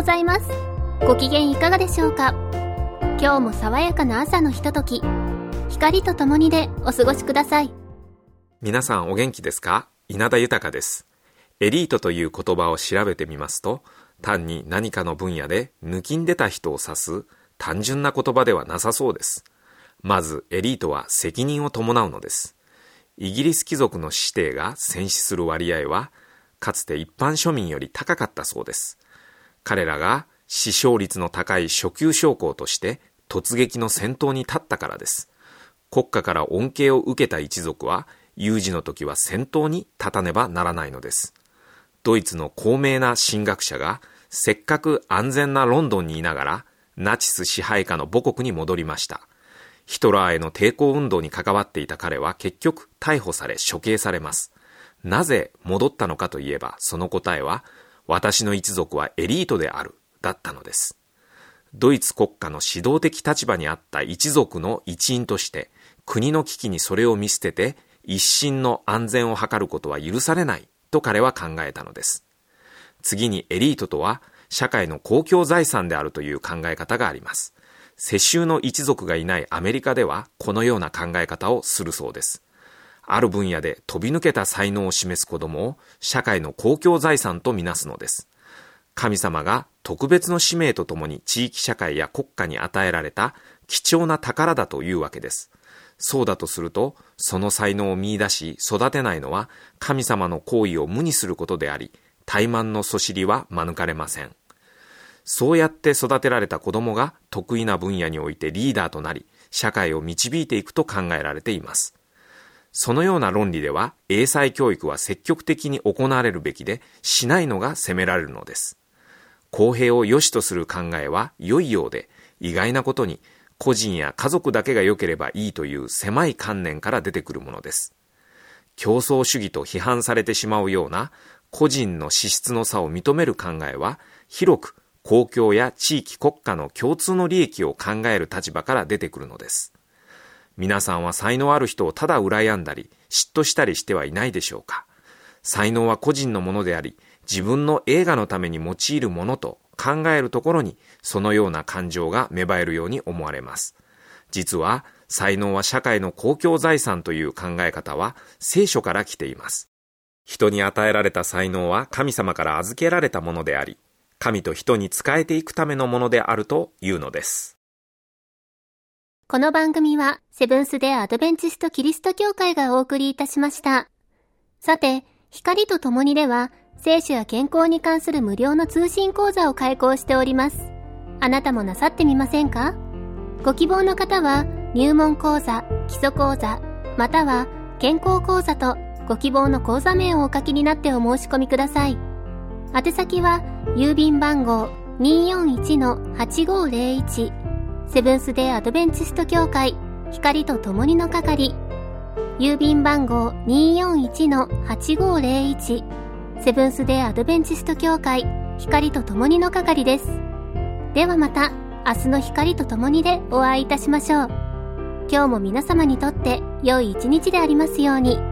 ございます。ご機嫌いかがでしょうか。今日も爽やかな朝のひととき、光とともにでお過ごしください。 皆さんお元気ですか？稲田豊です。エリートという言葉を調べてみますと、単に何かの分野で抜きんでた人を指す単純な言葉ではなさそうです。まずエリートは責任を伴うのです。イギリス貴族の子弟が戦死する割合はかつて一般庶民より高かったそうです。彼らが死傷率の高い初級将校として突撃の先頭に立ったからです。国家から恩恵を受けた一族は有事の時は先頭に立たねばならないのです。ドイツの高名な神学者がせっかく安全なロンドンにいながらナチス支配下の母国に戻りました。ヒトラーへの抵抗運動に関わっていた彼は結局逮捕され処刑されます。なぜ戻ったのかといえば、その答えは私の一族はエリートであるだったのです。ドイツ国家の指導的立場にあった一族の一員として国の危機にそれを見捨てて一身の安全を図ることは許されないと彼は考えたのです。次にエリートとは社会の公共財産であるという考え方があります。世襲の一族がいないアメリカではこのような考え方をするそうです。ある分野で飛び抜けた才能を示す子供を社会の公共財産とみなすのです。神様が特別の使命とともに地域社会や国家に与えられた貴重な宝だというわけです。そうだとすると、その才能を見出し育てないのは神様の行為を無にすることであり、怠慢のそしりは免れません。そうやって育てられた子供が得意な分野においてリーダーとなり、社会を導いていくと考えられています。そのような論理では、英才教育は積極的に行われるべきで、しないのが責められるのです。公平を良しとする考えは良いようで、意外なことに個人や家族だけが良ければいいという狭い観念から出てくるものです。競争主義と批判されてしまうような個人の資質の差を認める考えは、広く公共や地域国家の共通の利益を考える立場から出てくるのです。皆さんは才能ある人をただ羨んだり嫉妬したりしてはいないでしょうか。才能は個人のものであり、自分の栄華のために用いるものと考えるところにそのような感情が芽生えるように思われます。実は才能は社会の公共財産という考え方は聖書から来ています。人に与えられた才能は神様から預けられたものであり、神と人に仕えていくためのものであるというのです。 この番組はセブンス・デ・アドベンチスト・キリスト教会がお送りいたしました。さて、光とともにでは聖書や健康に関する無料の通信講座を開講しております。あなたもなさってみませんか？ご希望の方は入門講座、基礎講座、または健康講座とご希望の講座名をお書きになってお申し込みください。宛先は郵便番号 241-8501 セブンス・デ・アドベンチスト教会光とともにの係、郵便番号 241-8501 セブンス・デ・アドベンチスト教会光とともにの係です。ではまた明日の光とともにでお会いいたしましょう。今日も皆様にとって良い一日でありますように。